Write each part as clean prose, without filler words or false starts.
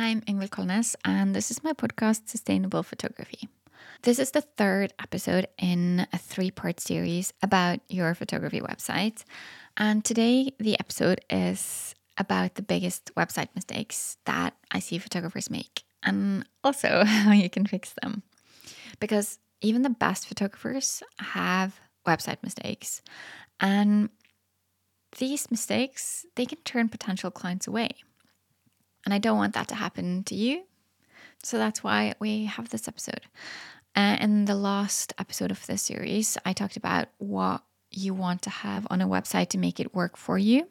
I'm Ingrid Kolnes, and this is my podcast, Sustainable Photography. This is the third episode in a three-part series about your photography website. And today, the episode is about the biggest website mistakes that I see photographers make, and also how you can fix them. Because even the best photographers have website mistakes. And these mistakes, they can turn potential clients away. And I don't want that to happen to you. So that's why we have this episode. In the last episode of this series, I talked about what you want to have on a website to make it work for you.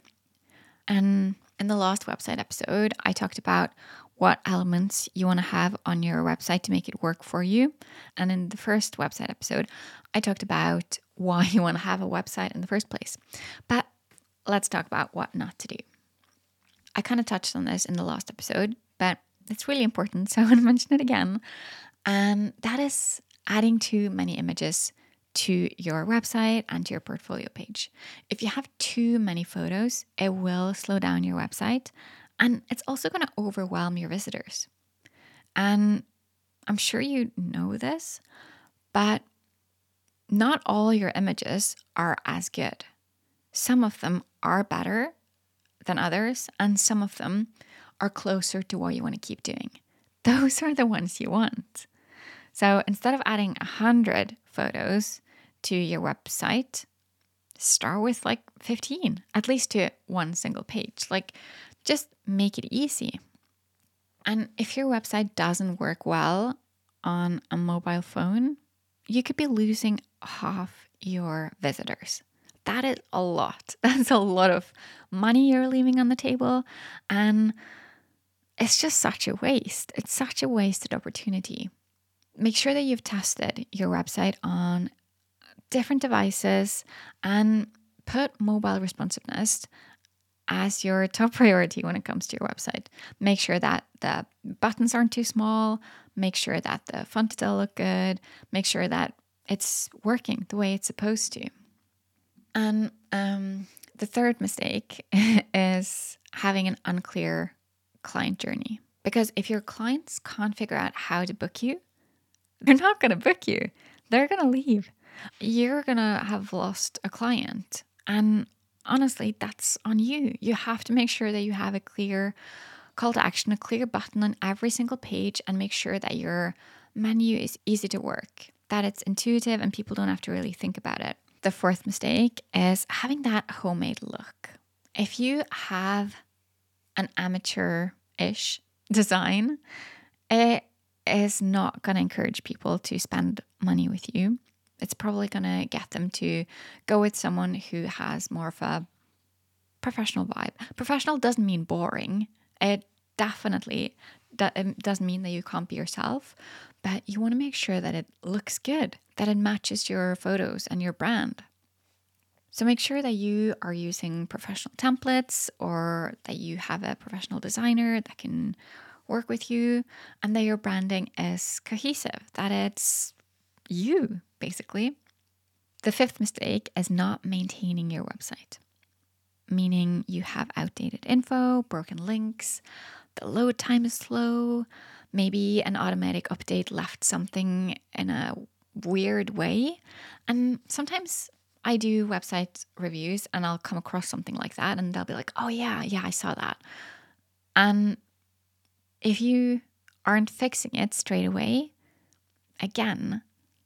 And in the last website episode, I talked about what elements you want to have on your website to make it work for you. And in the first website episode, I talked about why you want to have a website in the first place. But let's talk about what not to do. I kind of touched on this in the last episode, but it's really important, so I want to mention it again. And that is adding too many images to your website and to your portfolio page. If you have too many photos, it will slow down your website, and it's also going to overwhelm your visitors. And I'm sure you know this, but not all your images are as good. Some of them are better than others, and some of them are closer to what you want to keep doing. Those are the ones you want. So instead of adding 100 photos to your website, start with like 15, at least to one single page. Like, just make it easy. And if your website doesn't work well on a mobile phone, you could be losing half your visitors. That is a lot. That's a lot of money you're leaving on the table. And it's just such a waste. It's such a wasted opportunity. Make sure that you've tested your website on different devices and put mobile responsiveness as your top priority when it comes to your website. Make sure that the buttons aren't too small. Make sure that the font still look good. Make sure that it's working the way it's supposed to. And the third mistake is having an unclear client journey. Because if your clients can't figure out how to book you, they're not going to book you. They're going to leave. You're going to have lost a client. And honestly, that's on you. You have to make sure that you have a clear call to action, a clear button on every single page, and make sure that your menu is easy to work, that it's intuitive and people don't have to really think about it. The fourth mistake is having that homemade look. If you have an amateur-ish design, it is not going to encourage people to spend money with you. It's probably going to get them to go with someone who has more of a professional vibe. Professional doesn't mean boring. It definitely doesn't mean that you can't be yourself, but you want to make sure that it looks good, that it matches your photos and your brand. So make sure that you are using professional templates, or that you have a professional designer that can work with you, and that your branding is cohesive, that it's you, basically. The fifth mistake is not maintaining your website, meaning you have outdated info, broken links, the load time is slow, maybe an automatic update left something in a weird way. And sometimes I do website reviews and I'll come across something like that, and they'll be like, oh yeah, I saw that. And if you aren't fixing it straight away, again,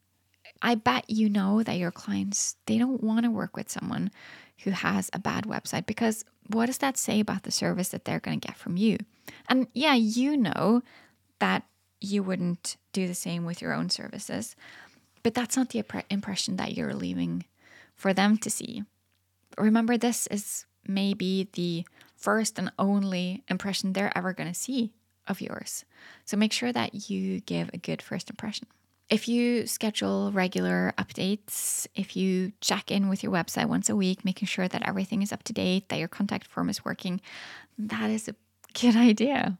I bet you know that your clients, they don't want to work with someone who has a bad website, because what does that say about the service that they're going to get from you? And yeah, you know that you wouldn't do the same with your own services, but that's not the impression that you're leaving for them to see. Remember, this is maybe the first and only impression they're ever going to see of yours. So make sure that you give a good first impression. If you schedule regular updates, if you check in with your website once a week, making sure that everything is up to date, that your contact form is working, that is a good idea.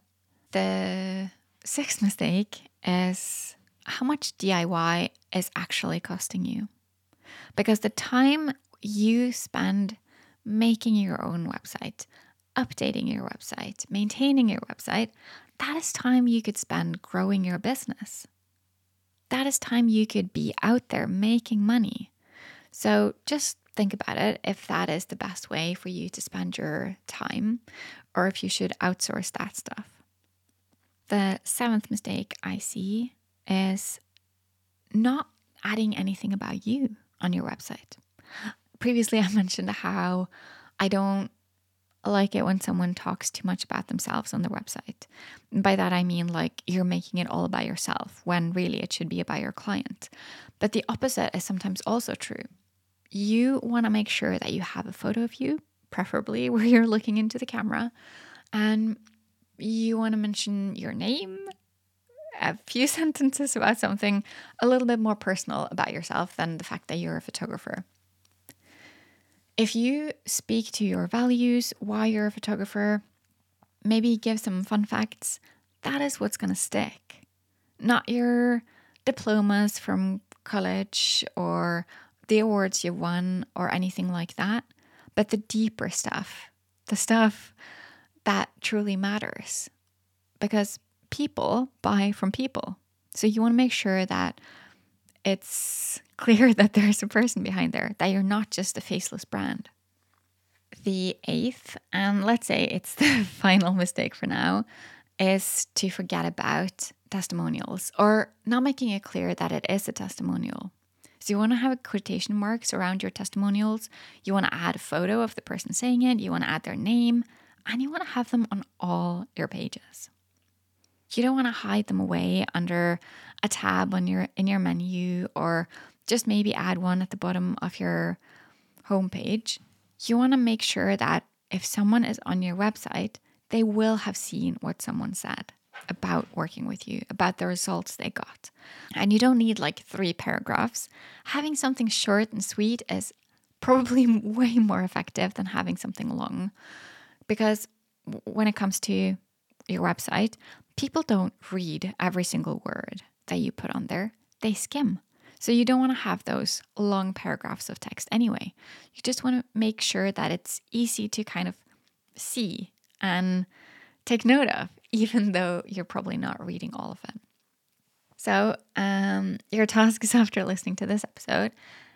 The sixth mistake is how much DIY is actually costing you. Because the time you spend making your own website updating your website, maintaining your website, that is time you could spend growing your business. That is time you could be out there making money. So just think about it if that is the best way for you to spend your time or if you should outsource that stuff. The seventh mistake I see is not adding anything about you on your website. Previously, I mentioned how I don't like it when someone talks too much about themselves on their website. By that, I mean like you're making it all about yourself when really it should be about your client. But the opposite is sometimes also true. You want to make sure that you have a photo of you, preferably where you're looking into the camera, and you want to mention your name, a few sentences about something a little bit more personal about yourself than the fact that you're a photographer. If you speak to your values, why you're a photographer, maybe give some fun facts, that is what's going to stick. Not your diplomas from college or the awards you won or anything like that, but the deeper stuff, the stuff that truly matters. Because people buy from people. So you want to make sure that it's clear that there's a person behind there, that you're not just a faceless brand. The eighth, and let's say it's the final mistake for now, is to forget about testimonials or not making it clear that it is a testimonial. So you want to have quotation marks around your testimonials. You want to add a photo of the person saying it. You want to add their name, and you want to have them on all your pages. You don't want to hide them away under a tab in your menu or just maybe add one at the bottom of your homepage. You want to make sure that if someone is on your website, they will have seen what someone said about working with you, about the results they got. And you don't need like 3 paragraphs. Having something short and sweet is probably way more effective than having something long. Because when it comes to your website, people don't read every single word that you put on there. They skim. So you don't want to have those long paragraphs of text anyway. You just want to make sure that it's easy to kind of see and take note of, even though you're probably not reading all of it. So your tasks after listening to this episode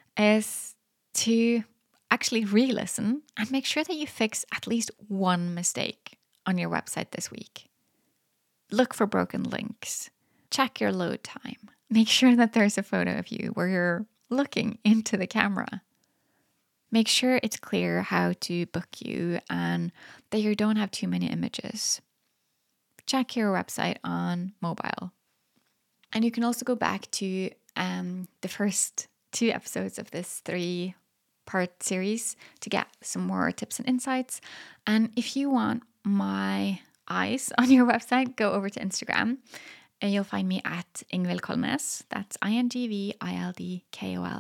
is to actually re-listen and make sure that you fix at least one mistake on your website this week. Look for broken links. Check your load time. Make sure that there's a photo of you where you're looking into the camera. Make sure it's clear how to book you and that you don't have too many images. Check your website on mobile. And you can also go back to the first 2 episodes of this 3-part series to get some more tips and insights. And if you want my eyes on your website, go over to Instagram and you'll find me at Ingvild Kolnes. That's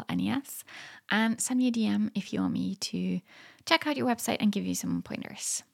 INGVILDKOLNES. And send me a DM if you want me to check out your website and give you some pointers.